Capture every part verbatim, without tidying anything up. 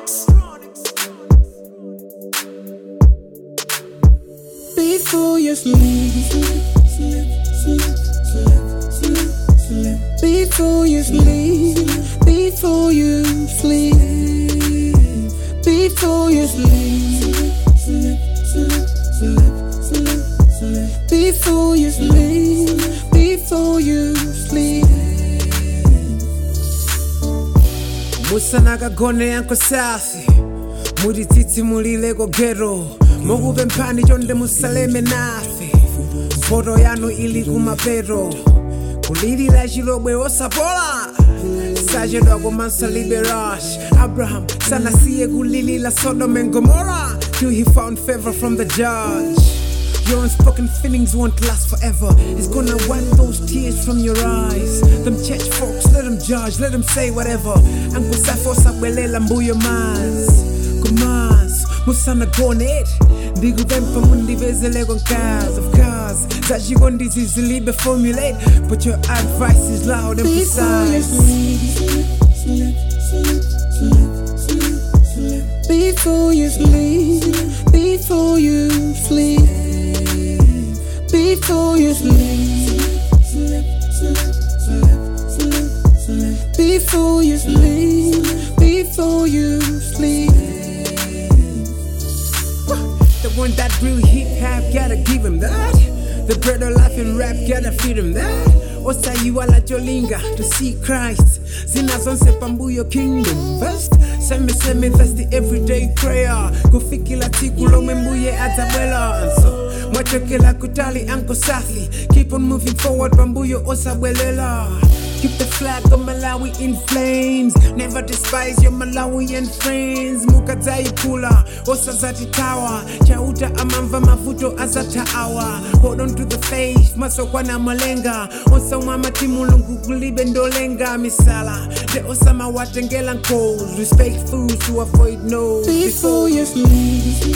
Before you sleep, sleep, sleep, sleep, sleep, sleep. Before you sleep, before you sleep, before you sleep, sleep, sleep, sleep, sleep, sleep. Before you sleep, before you sleep. Musana kagone yanko safi, muri titi mulile go gero. Mokube mpani jonde musaleme nafe, mporo yanu ili kumapero. Kulili la jilobwe osapola, saje dogo mansa liberash. Abraham sana siye kulili la Sodom and Gomorrah, till he found favor from the judge. Your unspoken feelings won't last forever. It's gonna wipe those tears from your eyes. Them church folks, let them judge, let them say whatever. Angu safo sabwelela mbuyo maz Kumaz, musana gonet. Digu vempa mundi vezele gon cars of cars. That you gon disease libe formulate. But your advice is loud and precise. Before you sleep, before you sleep, before you sleep, before you sleep, before you sleep. The one that real hip hop, gotta give him that. The bread of life and rap, gotta feed him that. Osa you ala jolinga to see Christ. Zina zonse pambuyo kingdom first. Semi semi that's the everyday prayer. Kufikila tikulo membuye atabwela. So mwachokela kutali anko safi. Keep on moving forward pambuyo osa bwelela. Keep the flag of Malawi in flames. Never despise your Malawian friends. Mukatai pula, osa zati tawa. Chauta amamva mavuto azata awa. Hold on to the faith, masokwa na malenga. Osa mama timulungu kulibe ndolenga misala. De osa mawatengela nkoz. Respect fools to avoid no. Before you sleep,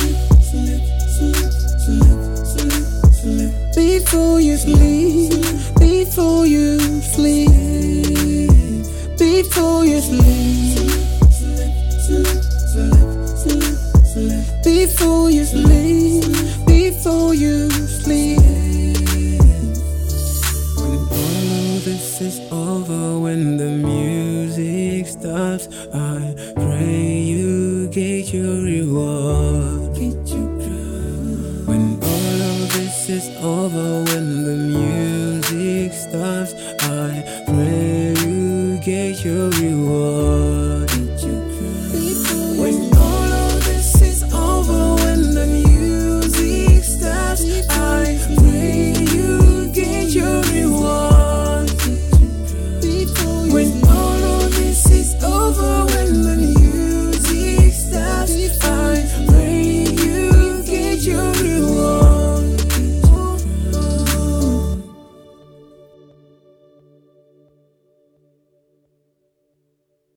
before you sleep, before you sleep, before you sleep, before you sleep, before you sleep. When all this is over, when the music stops, I pray you get your reward. When all of this is over, when the music stops, I pray you get your reward.